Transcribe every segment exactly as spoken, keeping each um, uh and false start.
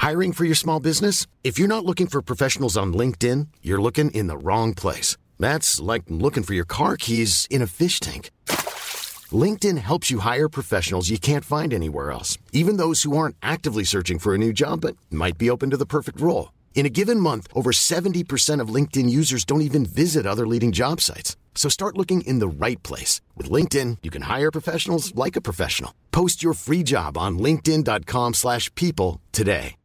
Hiring for your small business? If you're not looking for professionals on LinkedIn, you're looking in the wrong place. That's like looking for your car keys in a fish tank. LinkedIn helps you hire professionals you can't find anywhere else, even those who aren't actively searching for a new job but might be open to the perfect role. In a given month, over seventy percent of LinkedIn users don't even visit other leading job sites. So start looking in the right place. With LinkedIn, you can hire professionals like a professional. Post your free job on linkedin.com slash people today.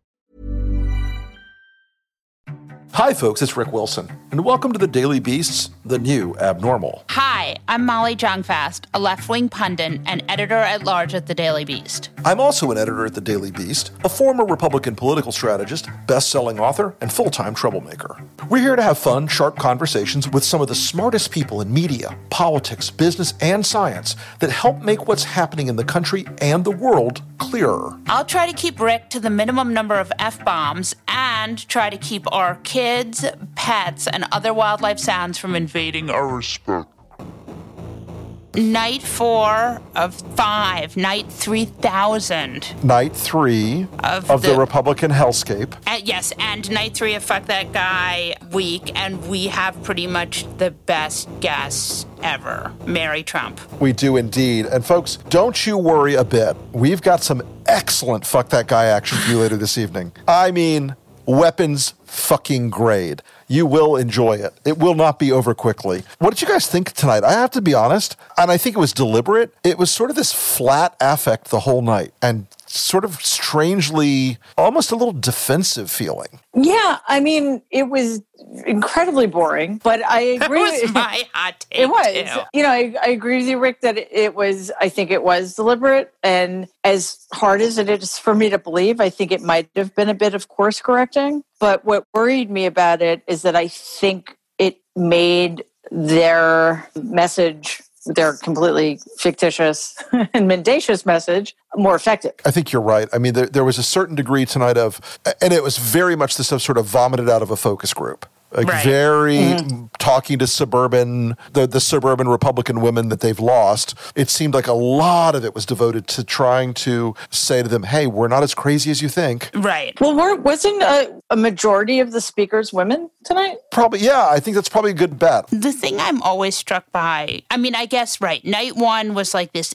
Hi, folks, it's Rick Wilson, and welcome to the Daily Beast's The New Abnormal. Hi, I'm Molly Jong-Fast, a left-wing pundit and editor-at-large at The Daily Beast. I'm also an editor at The Daily Beast, a former Republican political strategist, best-selling author, and full-time troublemaker. We're here to have fun, sharp conversations with some of the smartest people in media, politics, business, and science that help make what's happening in the country and the world clearer. I'll try to keep Rick to the minimum number of F-bombs and try to keep our kids, pets, and other wildlife sounds from invading our respect. Night four of five, night three thousand. Night three of, of the, the Republican hellscape. Uh, yes, and night three of Fuck That Guy week, and we have pretty much the best guests ever, Mary Trump. We do indeed. And folks, don't you worry a bit. We've got some excellent Fuck That Guy action for you later this evening. I mean, weapons fucking grade. You will enjoy it. It will not be over quickly. What did you guys think tonight? I have to be honest, and I think it was deliberate. It was sort of this flat affect the whole night and sort of strangely, almost a little defensive feeling. Yeah, I mean, it was incredibly boring, but I agree. That was my hot take, It was. too. You know, I, I agree with you, Rick, that it, it was, I think it was deliberate. And as hard as it is for me to believe, I think it might have been a bit of course correcting. But what worried me about it is that I think it made their message, their completely fictitious and mendacious message, more effective. I think you're right. I mean, there, there was a certain degree tonight of, and it was very much the stuff sort of vomited out of a focus group. Like right. very Mm-hmm. talking to suburban, the, the suburban Republican women that they've lost. It seemed like a lot of it was devoted to trying to say to them, hey, we're not as crazy as you think. Right. Well, we're, wasn't a, a majority of the speakers women tonight? Probably, yeah, I think that's probably a good bet. The thing I'm always struck by, I mean, I guess, right, night one was like this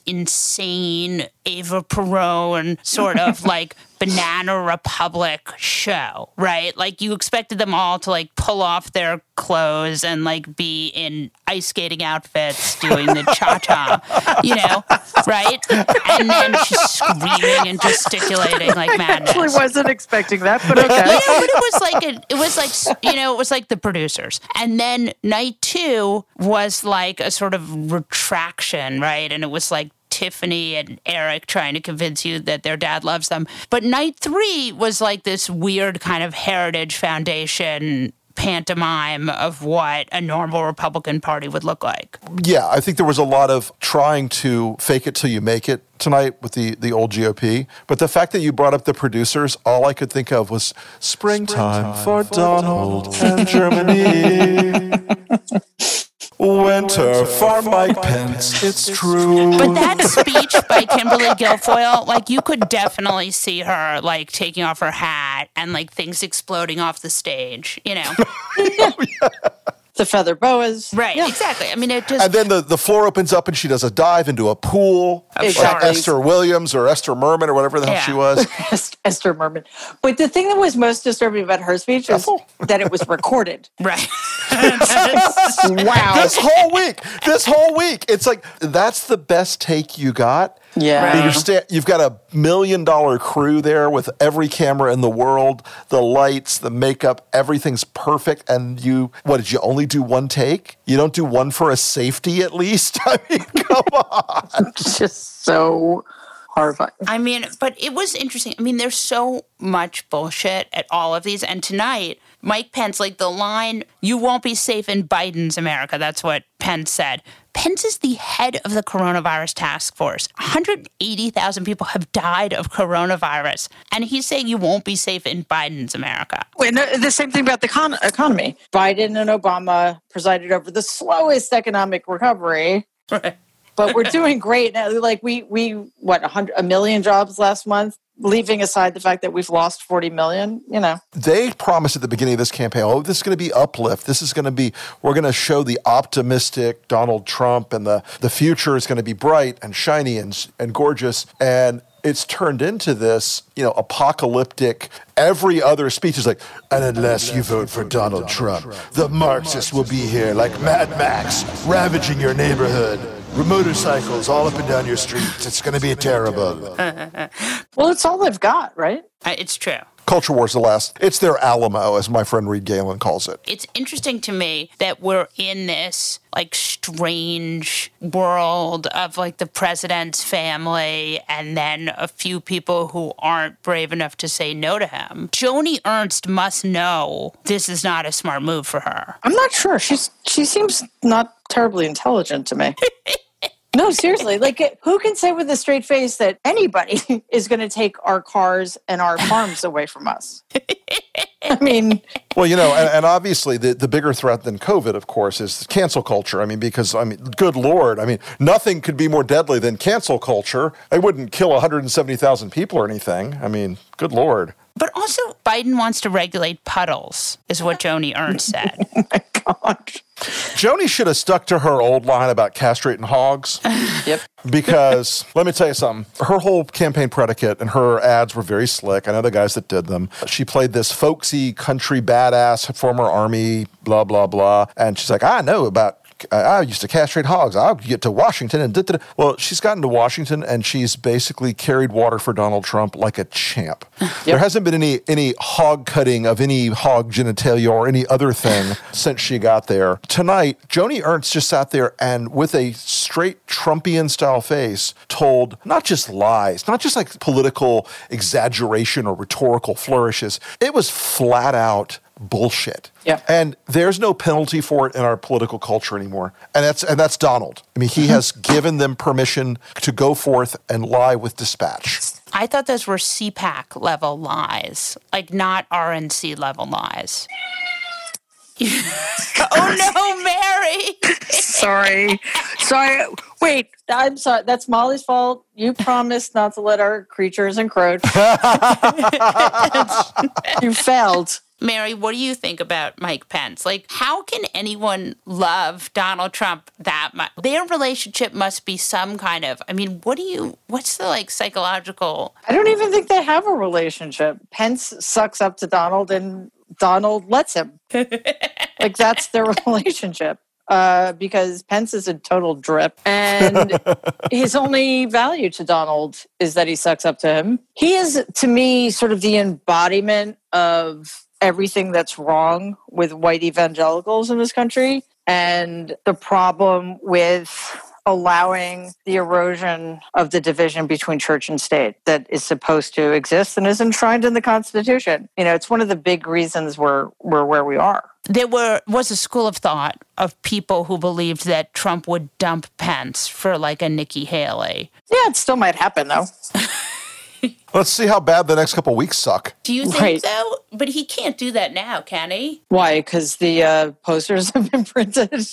insane Eva Peron sort of like Banana Republic show, right? Like you expected them all to like pull off their clothes and like be in ice skating outfits doing the cha-cha, you know, right? And then she's screaming and gesticulating like madness. I actually wasn't expecting that, but okay. Yeah, but it was like a, it was like, you know, it was like the producers. And then night two was like a sort of retraction, right? And it was like Tiffany and Eric trying to convince you that their dad loves them. But night three was like this weird kind of Heritage Foundation pantomime of what a normal Republican Party would look like. Yeah, I think there was a lot of trying to fake it till you make it tonight with the, the old G O P. But the fact that you brought up the producers, all I could think of was springtime, springtime for, for Donald, Donald and Germany. Winter for Mike Pence, it's true. But that speech by Kimberly Guilfoyle, like you could definitely see her like taking off her hat and like things exploding off the stage, you know. Oh, yeah. The feather boas. Right, Yeah. exactly. I mean, it just... And then the, the floor opens up and she does a dive into a pool. Exactly. Like Esther Williams or Esther Merman or whatever the hell Yeah. she was. Esther Merman. But the thing that was most disturbing about her speech is that it was recorded. Right. Wow. This whole week, this whole week, it's like, that's the best take you got? Yeah. Right. You're sta- you've got a million dollar crew there with every camera in the world, the lights, the makeup, everything's perfect. And you, what, did you only do one take? You don't do one for a safety at least? I mean, come on. It's just so horrifying. I mean, but it was interesting. I mean, there's so much bullshit at all of these. And tonight, Mike Pence, like the line, you won't be safe in Biden's America. That's what Pence said. Pence is the head of the coronavirus task force. one hundred eighty thousand people have died of coronavirus. And he's saying you won't be safe in Biden's America. And the same thing about the con- economy. Biden and Obama presided over the slowest economic recovery. Right. But we're doing great now. Like we, we what, a hundred, a million jobs last month. leaving aside the fact that we've lost forty million, you know. They promised at the beginning of this campaign, oh, this is going to be uplift. This is going to be, we're going to show the optimistic Donald Trump, and the, the future is going to be bright and shiny and, and gorgeous. And it's turned into this, you know, apocalyptic, every other speech is like, and unless you vote for Donald Trump, the Marxists will be here like Mad Max, ravaging your neighborhood. Motorcycles all up and down your streets. It's going to be terrible. Well, it's all they've got, right? Uh, it's true. Culture war's the last. It's their Alamo, as my friend Reed Galen calls it. It's interesting to me that we're in this like strange world of like the president's family and then a few people who aren't brave enough to say no to him. Joni Ernst must know this is not a smart move for her. I'm not sure. She's she seems not terribly intelligent to me. No, seriously. Like, who can say with a straight face that anybody is going to take our cars and our farms away from us? I mean... Well, you know, and, and obviously the, the bigger threat than COVID, of course, is cancel culture. I mean, because, I mean, good Lord, I mean, nothing could be more deadly than cancel culture. It wouldn't kill one hundred seventy thousand people or anything. I mean, good Lord. But also, Biden wants to regulate puddles, is what Joni Ernst said. Oh, my God. Joni should have stuck to her old line about castrating hogs. Yep. Because, let me tell you something, her whole campaign predicate and her ads were very slick. I know the guys that did them. She played this folksy country badass, former Army, blah, blah, blah. And she's like, I know about I used to castrate hogs. I'll get to Washington and da-da-da. Well, she's gotten to Washington and she's basically carried water for Donald Trump like a champ. Yep. There hasn't been any any hog cutting of any hog genitalia or any other thing since she got there. Tonight, Joni Ernst just sat there and with a straight Trumpian style face told not just lies, not just like political exaggeration or rhetorical flourishes. It was flat out bullshit. Yeah. And there's no penalty for it in our political culture anymore. And that's and that's Donald. I mean, he has given them permission to go forth and lie with dispatch. I thought those were C PAC level lies, like not R N C level lies. Oh no, Mary! Sorry. Sorry. Wait, I'm sorry. That's Molly's fault. You promised not to let our creatures encroach. You failed. Mary, what do you think about Mike Pence? Like, how can anyone love Donald Trump that much? Their relationship must be some kind of, I mean, what do you, what's the, like, psychological? I don't even think they have a relationship. Pence sucks up to Donald and Donald lets him. Like, that's their relationship. Uh, because Pence is a total drip. And his only value to Donald is that he sucks up to him. He is, to me, sort of the embodiment of everything that's wrong with white evangelicals in this country and the problem with allowing the erosion of the division between church and state that is supposed to exist and is enshrined in the Constitution. You know, it's one of the big reasons we're, we're where we are. There were was a school of thought of people who believed that Trump would dump Pence for like a Nikki Haley. Yeah, it still might happen, though. Let's see how bad the next couple of weeks suck. Do you think Right. so? But he can't do that now, can he? Why? Because the uh, posters have been printed.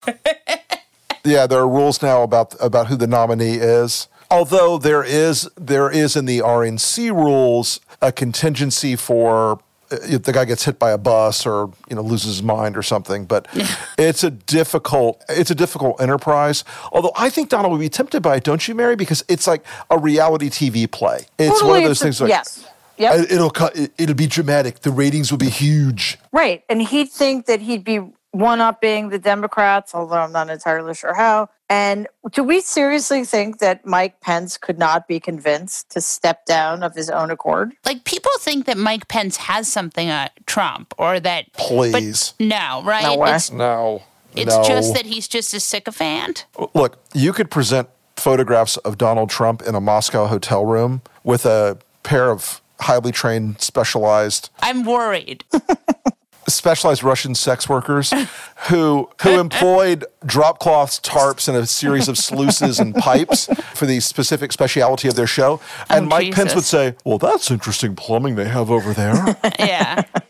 Yeah, there are rules now about about who the nominee is. Although there is there is in the R N C rules a contingency for if the guy gets hit by a bus or, you know, loses his mind or something, but it's a difficult it's a difficult enterprise. Although I think Donald would be tempted by it, don't you, Mary? Because it's like a reality T V play. It's Totally, one of those it's a- things like yes. Yep. it'll cut it'll be dramatic. The ratings will be huge. Right. And he'd think that he'd be one-upping the Democrats, although I'm not entirely sure how. And do we seriously think that Mike Pence could not be convinced to step down of his own accord? Like, people think that Mike Pence has something on Trump or that... Please. But no, right? No way. It's, No. it's no. just that he's just a sycophant. Look, you could present photographs of Donald Trump in a Moscow hotel room with a pair of highly trained, specialized, I'm worried. specialized Russian sex workers who who employed drop cloths, tarps, and a series of sluices and pipes for the specific speciality of their show. And Oh, Mike Pence Jesus. would say, "Well, that's interesting plumbing they have over there." Yeah.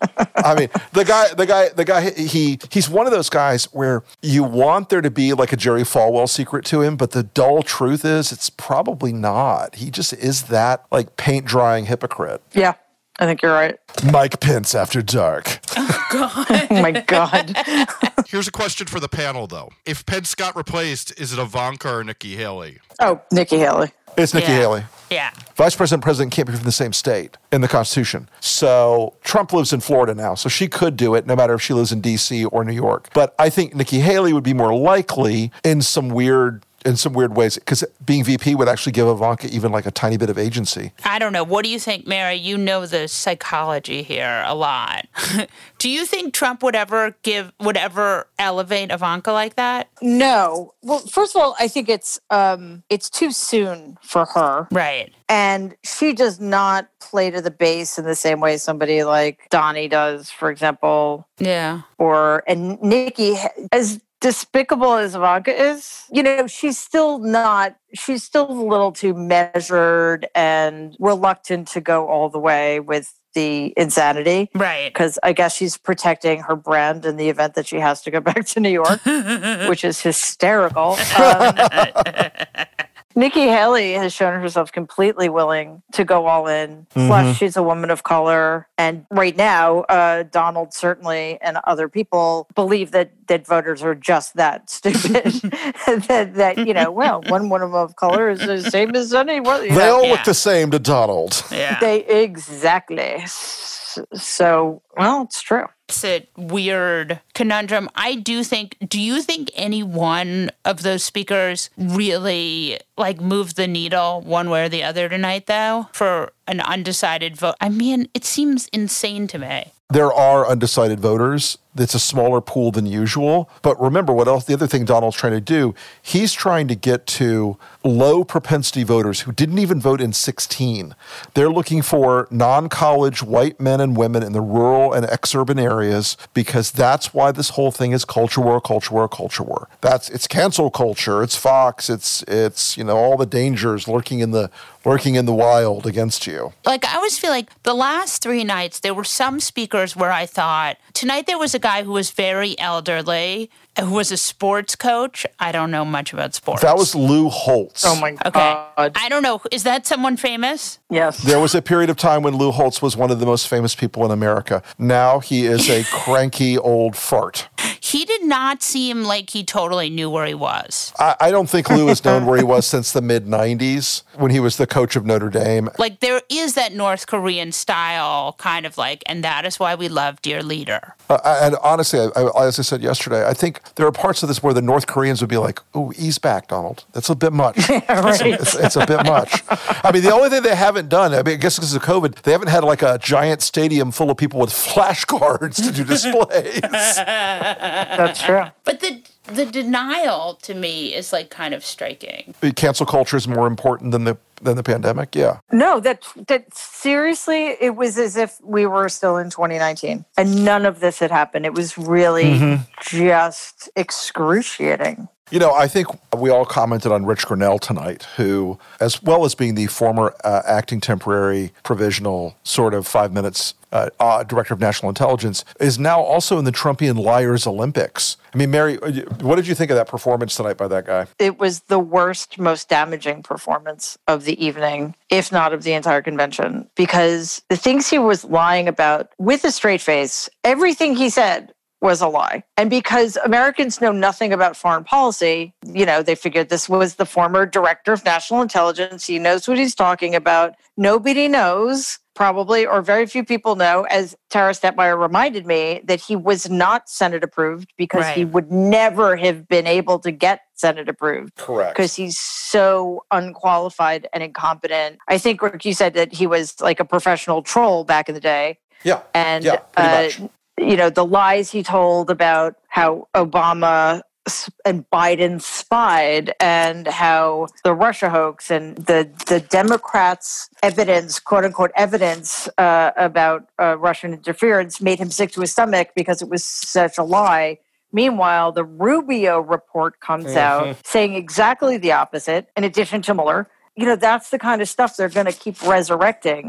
I mean, the guy, the guy, the guy, he he's one of those guys where you want there to be like a Jerry Falwell secret to him, but the dull truth is it's probably not. He just is that like paint drying hypocrite. Yeah, I think you're right. Mike Pence after dark. Oh, God. Oh, my God. Here's a question for the panel, though. If Pence got replaced, is it Ivanka or Nikki Haley? Oh, Nikki Haley. It's Nikki Yeah. Haley. Yeah. Vice president, president can't be from the same state in the Constitution. So Trump lives in Florida now, so she could do it no matter if she lives in D C or New York. But I think Nikki Haley would be more likely in some weird in some weird ways, because being V P would actually give Ivanka even like a tiny bit of agency. I don't know. What do you think, Mary? You know the psychology here a lot. Do you think Trump would ever give, would ever elevate Ivanka like that? No. Well, first of all, I think it's um, it's too soon for her. Right. And she does not play to the base in the same way somebody like Donnie does, for example. Yeah. Or, and Nikki, as despicable as Ivanka is, you know, she's still not, she's still a little too measured and reluctant to go all the way with the insanity. Right. Because I guess she's protecting her brand in the event that she has to go back to New York, which is hysterical. Um, Nikki Haley has shown herself completely willing to go all in. Mm-hmm. Plus, she's a woman of color. And right now, uh, Donald certainly and other people believe that, that voters are just that stupid. that, that, you know, well, one woman of color is the same as anyone. You They know? all Yeah. look the same to Donald. Yeah. They, exactly. So, well, it's true. It's a weird conundrum. I do think, do you think any one of those speakers really like moved the needle one way or the other tonight, though, for an undecided vote? I mean, it seems insane to me. There are undecided voters. It's a smaller pool than usual. But remember what else, the other thing Donald's trying to do, he's trying to get to low propensity voters who didn't even vote in sixteen. They're looking for non-college white men and women in the rural and exurban areas, because that's why this whole thing is culture war, culture war, culture war. That's, it's cancel culture, it's Fox, it's, it's, you know, all the dangers lurking in the, lurking in the wild against you. Like, I always feel like the last three nights, there were some speakers where I thought, tonight there was a guy who was very elderly, who was a sports coach. I don't know much about sports. That was Lou Holtz. Oh, my Okay. God. I don't know. Is that someone famous? Yes. There was a period of time when Lou Holtz was one of the most famous people in America. Now he is a cranky old fart. He did not seem like he totally knew where he was. I, I don't think Lou has known where he was since the mid nineties when he was the coach of Notre Dame. Like, there is that North Korean style kind of like, and that is why we love Dear Leader. Uh, and honestly, I, I, as I said yesterday, I think there are parts of this where the North Koreans would be like, "Ooh, ease back, Donald. That's a bit much. it's, it's, it's a bit much." I mean, the only thing they haven't done, I mean, I guess because of COVID, they haven't had like a giant stadium full of people with flashcards to do displays. That's true. But the the denial to me is like kind of striking. Cancel culture is more important than the than the pandemic. Yeah. No, that that seriously, it was as if we were still in twenty nineteen and none of this had happened. It was really Mm-hmm. just excruciating. You know, I think we all commented on Rich Grinnell tonight, who, as well as being the former uh, acting temporary provisional sort of five minutes uh, uh, director of national intelligence, is now also in the Trumpian Liars Olympics. I mean, Mary, what did you think of that performance tonight by that guy? It was the worst, most damaging performance of the evening, if not of the entire convention, because the things he was lying about with a straight face, everything he said was a lie. And because Americans know nothing about foreign policy, you know, they figured this was the former director of national intelligence. He knows what he's talking about. Nobody knows, probably, or very few people know, as Tara Stepmeyer reminded me, that he was not Senate approved because Right. he would never have been able to get Senate approved. Correct. Because he's so unqualified and incompetent. I think, Rick, you said that he was like a professional troll back in the day. Yeah. And yeah, pretty uh, much. you know, the lies he told about how Obama s- and Biden spied and how the Russia hoax and the, the Democrats' evidence, quote unquote, evidence uh, about uh, Russian interference made him sick to his stomach because it was such a lie. Meanwhile, the Rubio report comes out saying exactly the opposite, in addition to Mueller. You know, that's the kind of stuff they're going to keep resurrecting.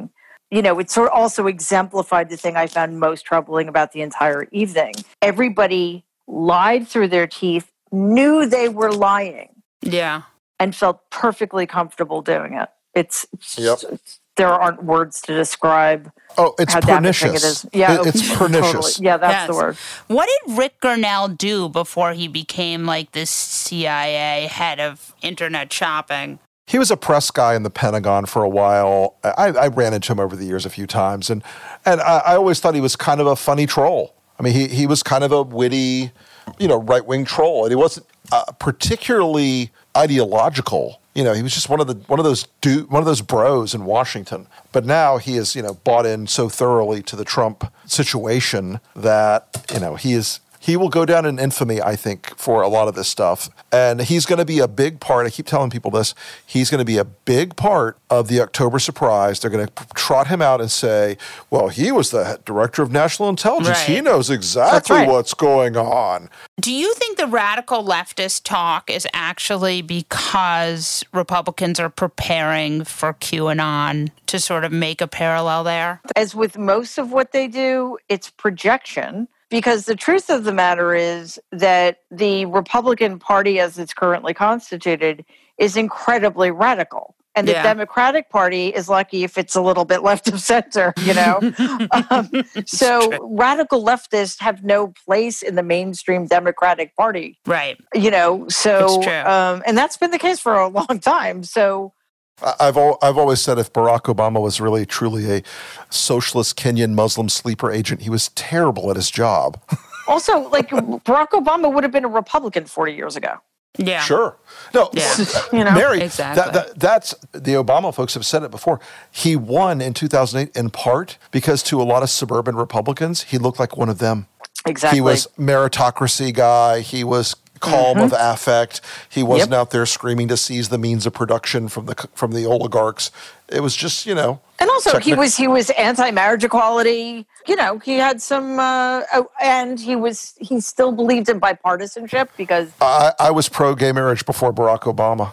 you know, it sort of also exemplified the thing I found most troubling about the entire evening. Everybody lied through their teeth, knew they were lying. Yeah. And felt perfectly comfortable doing it. It's, Yep. it's there aren't words to describe. Oh, it's how damaging pernicious. It is. Yeah, It- it's pernicious. Totally. Yeah, that's Yes. the word. What did Rick Gurnell do before he became like this C I A head of internet shopping? He was a press guy in the Pentagon for a while. I, I ran into him over the years a few times, and and I, I always thought he was kind of a funny troll. I mean, he he was kind of a witty, you know, right-wing troll, and he wasn't uh, particularly ideological. You know, he was just one of the one of those du- one of those bros in Washington. But now he is, you know, bought in so thoroughly to the Trump situation that, you know, he is he will go down in infamy, I think, for a lot of this stuff. And he's going to be a big part. I keep telling people this. He's going to be a big part of the October surprise. They're going to trot him out and say, well, he was the director of national intelligence. Right. He knows exactly right. what's going on. Do you think the radical leftist talk is actually because Republicans are preparing for QAnon to sort of make a parallel there? As with most of what they do, it's projection. Because the truth of the matter is that the Republican Party, as it's currently constituted, is incredibly radical. And the Yeah. Democratic Party is lucky if it's a little bit left of center, you know? um, so radical leftists have no place in the mainstream Democratic Party, Right. you know? So, It's true. um, and that's been the case for a long time. So, I- I've al- I've always said if Barack Obama was really truly a socialist Kenyan Muslim sleeper agent, he was terrible at his job. also, like, Barack Obama would have been a Republican forty years ago. Yeah. Sure. No, Yeah. You know? Mary, Exactly. that, that, that's the Obama folks have said it before. He won in two thousand eight in part because to a lot of suburban Republicans, he looked like one of them. Exactly. He was meritocracy guy. He was calm Mm-hmm. of affect. He wasn't Yep. out there screaming to seize the means of production from the from the oligarchs. It was just, you know. And also, he technic- was he was anti-marriage equality. You know, he had some, uh, oh, and he was he still believed in bipartisanship because I, I was pro gay marriage before Barack Obama.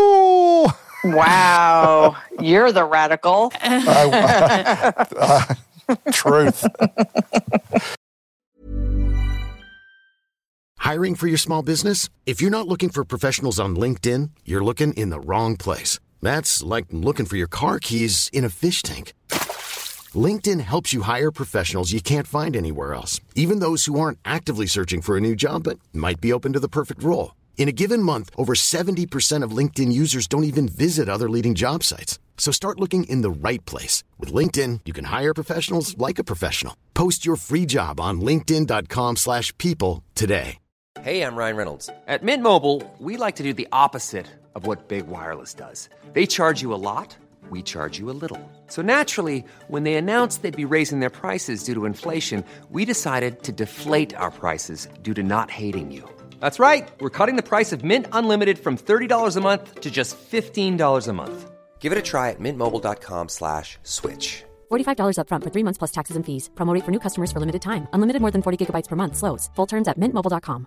Oh, wow, you're the radical. I, I, uh, truth. Hiring for your small business? If you're not looking for professionals on LinkedIn, you're looking in the wrong place. That's like looking for your car keys in a fish tank. LinkedIn helps you hire professionals you can't find anywhere else, even those who aren't actively searching for a new job but might be open to the perfect role. In a given month, over seventy percent of LinkedIn users don't even visit other leading job sites. So start looking in the right place. With LinkedIn, you can hire professionals like a professional. Post your free job on linkedin.com slash people today. Hey, I'm Ryan Reynolds. At Mint Mobile, we like to do the opposite of what Big Wireless does. They charge you a lot, we charge you a little. So naturally, when they announced they'd be raising their prices due to inflation, we decided to deflate our prices due to not hating you. That's right. We're cutting the price of Mint Unlimited from thirty dollars a month to just fifteen dollars a month. Give it a try at mintmobile.com slash switch. forty-five dollars up front for three months plus taxes and fees. Promo rate for new customers for limited time. Unlimited more than forty gigabytes per month. Slows full terms at mint mobile dot com.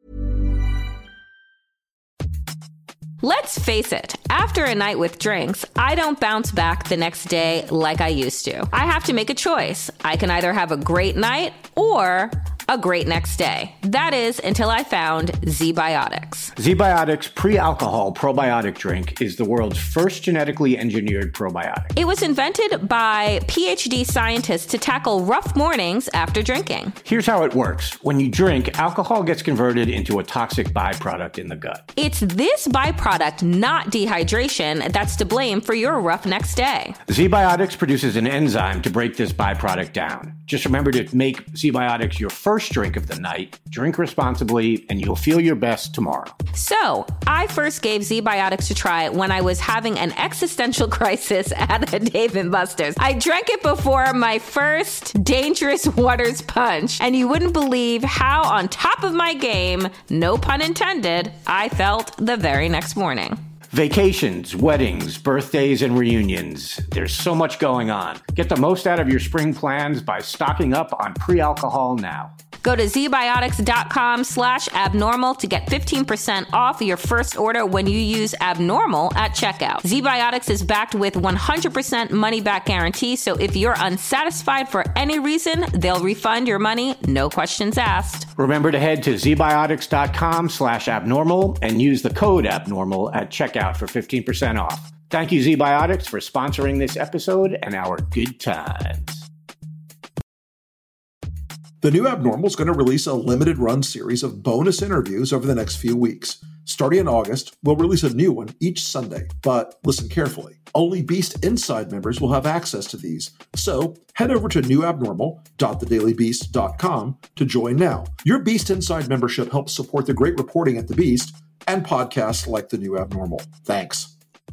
Let's face it, after a night with drinks, I don't bounce back the next day like I used to. I have to make a choice. I can either have a great night or a great next day. That is until I found Z-Biotics. Z-Biotics pre-alcohol probiotic drink is the world's first genetically engineered probiotic. It was invented by PhD scientists to tackle rough mornings after drinking. Here's how it works. When you drink, alcohol gets converted into a toxic byproduct in the gut. It's this byproduct, not dehydration, that's to blame for your rough next day. Z-Biotics produces an enzyme to break this byproduct down. Just remember to make Z-Biotics your first drink of the night, drink responsibly, and you'll feel your best tomorrow. So, I first gave Z-Biotics a try when I was having an existential crisis at a Dave and Buster's. I drank it before my first Dangerous Waters punch, and you wouldn't believe how on top of my game, no pun intended, I felt the very next morning. Vacations, weddings, birthdays, and reunions. There's so much going on. Get the most out of your spring plans by stocking up on pre-alcohol now. Go to zbiotics.com slash abnormal to get fifteen percent off your first order when you use abnormal at checkout. ZBiotics is backed with one hundred percent money-back guarantee, so if you're unsatisfied for any reason, they'll refund your money, no questions asked. Remember to head to zbiotics.com slash abnormal and use the code abnormal at checkout for fifteen percent off. Thank you, ZBiotics, for sponsoring this episode and our good times. The New Abnormal is going to release a limited run series of bonus interviews over the next few weeks. Starting in August, we'll release a new one each Sunday. But listen carefully. Only Beast Inside members will have access to these. So head over to new abnormal dot the daily beast dot com to join now. Your Beast Inside membership helps support the great reporting at The Beast and podcasts like The New Abnormal. Thanks.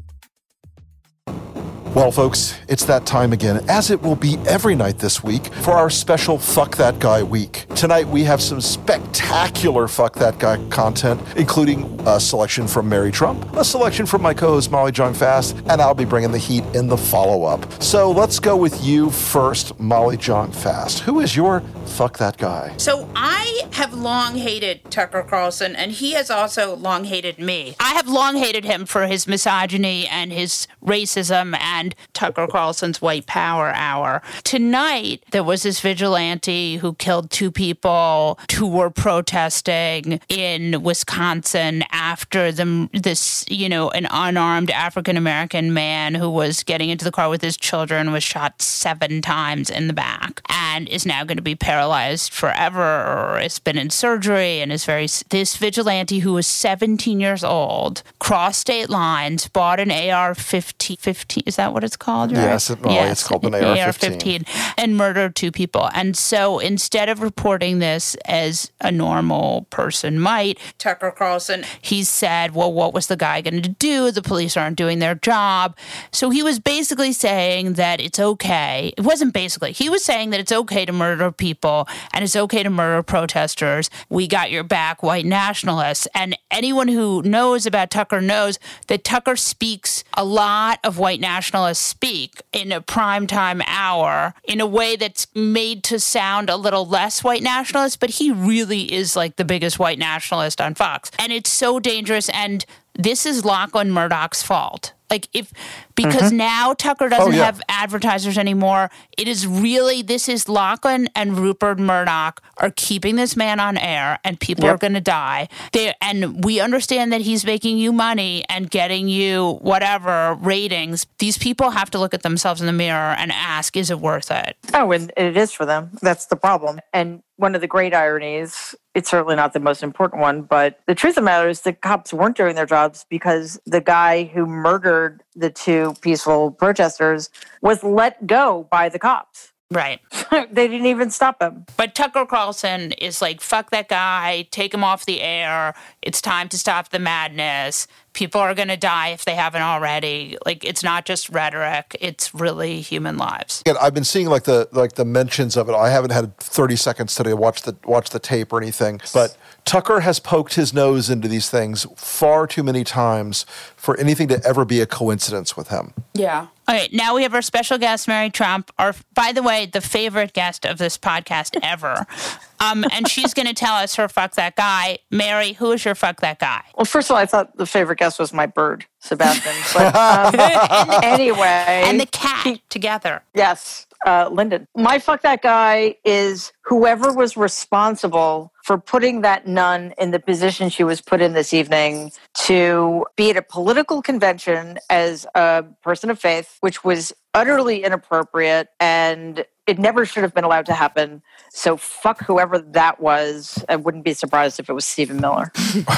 Well, folks, it's that time again, as it will be every night this week, for our special Fuck That Guy week. Tonight, we have some spectacular Fuck That Guy content, including a selection from Mary Trump, a selection from my co-host Molly Jong Fast, and I'll be bringing the heat in the follow-up. So let's go with you first, Molly Jong Fast. Who is your Fuck That Guy? So I have long hated Tucker Carlson, and he has also long hated me. I have long hated him for his misogyny and his racism and And Tucker Carlson's white power hour. Tonight, there was this vigilante who killed two people who were protesting in Wisconsin after the, this, you know, an unarmed African-American man who was getting into the car with his children was shot seven times in the back and is now going to be paralyzed forever or has been in surgery and is very... This vigilante who was seventeen years old crossed state lines, bought an A R fifteen, fifteen, is that what it's called, right? Yes, it, well, yes, it's called an A R fifteen. And murdered two people. And so instead of reporting this as a normal person might, Tucker Carlson, he said, well, what was the guy going to do? The police aren't doing their job. So he was basically saying that it's okay. It wasn't basically. He was saying that it's okay to murder people and it's okay to murder protesters. We got your back, white nationalists. And anyone who knows about Tucker knows that Tucker speaks a lot of white nationalists speak in a primetime hour in a way that's made to sound a little less white nationalist, but he really is like the biggest white nationalist on Fox. And it's so dangerous. And this is Lachlan Murdoch's fault. Like if, because mm-hmm. now Tucker doesn't oh, yeah. have advertisers anymore. It is really, this is Lachlan and Rupert Murdoch are keeping this man on air and people yep. are going to die. They, and we understand that he's making you money and getting you whatever ratings. These people have to look at themselves in the mirror and ask, is it worth it? Oh, and it is for them. That's the problem. And one of the great ironies, it's certainly not the most important one, but the truth of the matter is the cops weren't doing their jobs because the guy who murdered the two peaceful protesters was let go by the cops. Right. They didn't even stop him. But Tucker Carlson is like, fuck that guy, take him off the air. It's time to stop the madness. People are going to die if they haven't already. Like, it's not just rhetoric. It's really human lives. Again, I've been seeing like the like the mentions of it. I haven't had thirty seconds today to watch the watch the tape or anything. But Tucker has poked his nose into these things far too many times for anything to ever be a coincidence with him. Yeah. Okay, now we have our special guest, Mary Trump, our, by the way, the favorite guest of this podcast ever. Um, and she's going to tell us her fuck that guy. Mary, who is your fuck that guy? Well, first of all, I thought the favorite guest was my bird, Sebastian. But um, and the, anyway. And the cat he, together. Yes, uh, Lyndon. My fuck that guy is whoever was responsible for putting that nun in the position she was put in this evening to be at a political convention as a person of faith, which was utterly inappropriate and it never should have been allowed to happen. So fuck whoever that was. I wouldn't be surprised if it was Stephen Miller.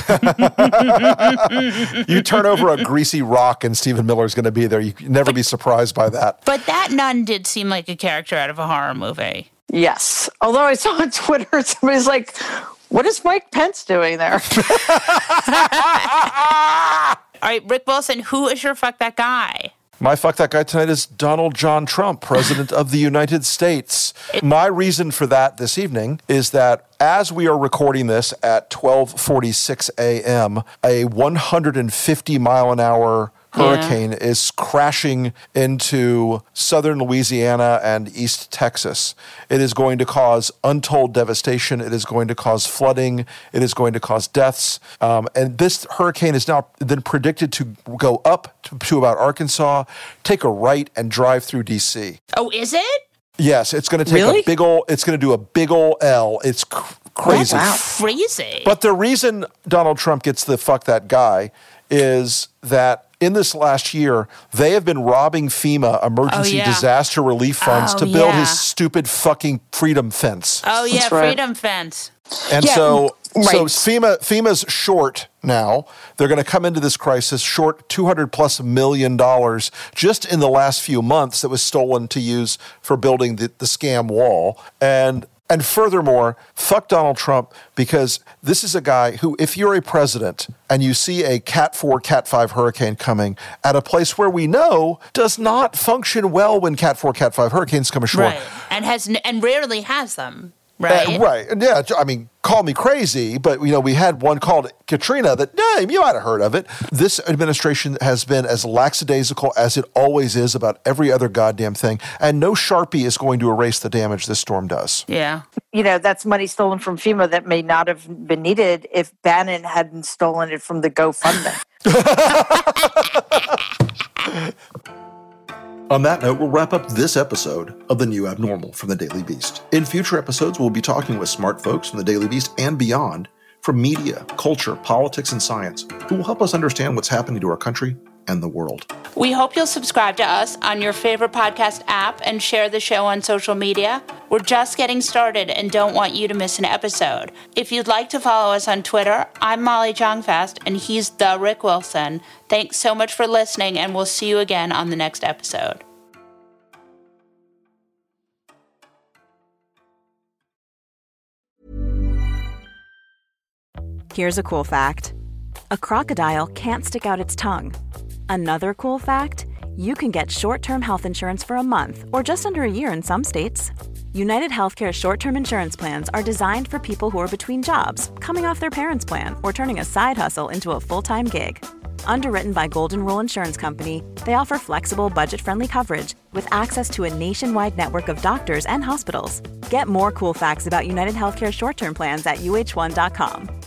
You turn over a greasy rock and Stephen Miller's going to be there. You can never be surprised by that. But that nun did seem like a character out of a horror movie. Yes. Although I saw on Twitter, somebody's like, what is Mike Pence doing there? All right, Rick Wilson, who is your fuck that guy? My fuck that guy tonight is Donald John Trump, President of the United States. My reason for that this evening is that as we are recording this at twelve forty-six a.m., a one hundred fifty mile an hour hurricane yeah. is crashing into southern Louisiana and East Texas. It is going to cause untold devastation. It is going to cause flooding. It is going to cause deaths. Um, and this hurricane is now then predicted to go up to, to about Arkansas, take a right, and drive through D C. Oh, is it? Yes, it's going to take really? a big ol', it's going to do a big ol' L. It's cr- crazy. That's crazy. But the reason Donald Trump gets the fuck that guy is that in this last year, they have been robbing FEMA, Emergency oh, yeah. Disaster Relief Funds, oh, to build yeah. his stupid fucking Freedom Fence. Oh, yeah, That's right. Freedom Fence. And yeah, so, right. so FEMA FEMA's short now. They're going to come into this crisis short two hundred plus million dollars just in the last few months that was stolen to use for building the, the scam wall. And And furthermore, fuck Donald Trump, because this is a guy who, if you're a president and you see a Cat four, Cat five hurricane coming at a place where we know does not function well when Cat four, Cat five hurricanes come ashore. Right, and has n- and rarely has them. Right. Uh, right. And yeah, I mean, call me crazy, but you know, we had one called Katrina that, yeah, you might have heard of it. This administration has been as lackadaisical as it always is about every other goddamn thing, and no Sharpie is going to erase the damage this storm does. Yeah. You know, that's money stolen from FEMA that may not have been needed if Bannon hadn't stolen it from the GoFundMe. On that note, we'll wrap up this episode of The New Abnormal from The Daily Beast. In future episodes, we'll be talking with smart folks from The Daily Beast and beyond, from media, culture, politics, and science, who will help us understand what's happening to our country and the world. We hope you'll subscribe to us on your favorite podcast app and share the show on social media. We're just getting started and don't want you to miss an episode. If you'd like to follow us on Twitter, I'm Molly Jong-Fast and he's the Rick Wilson. Thanks so much for listening, and we'll see you again on the next episode. Here's a cool fact. A crocodile can't stick out its tongue. Another cool fact, you can get short-term health insurance for a month or just under a year in some states. United Healthcare short-term insurance plans are designed for people who are between jobs, coming off their parents' plan, or turning a side hustle into a full-time gig. Underwritten by Golden Rule Insurance Company, they offer flexible, budget-friendly coverage with access to a nationwide network of doctors and hospitals. Get more cool facts about United Healthcare short-term plans at U H one dot com.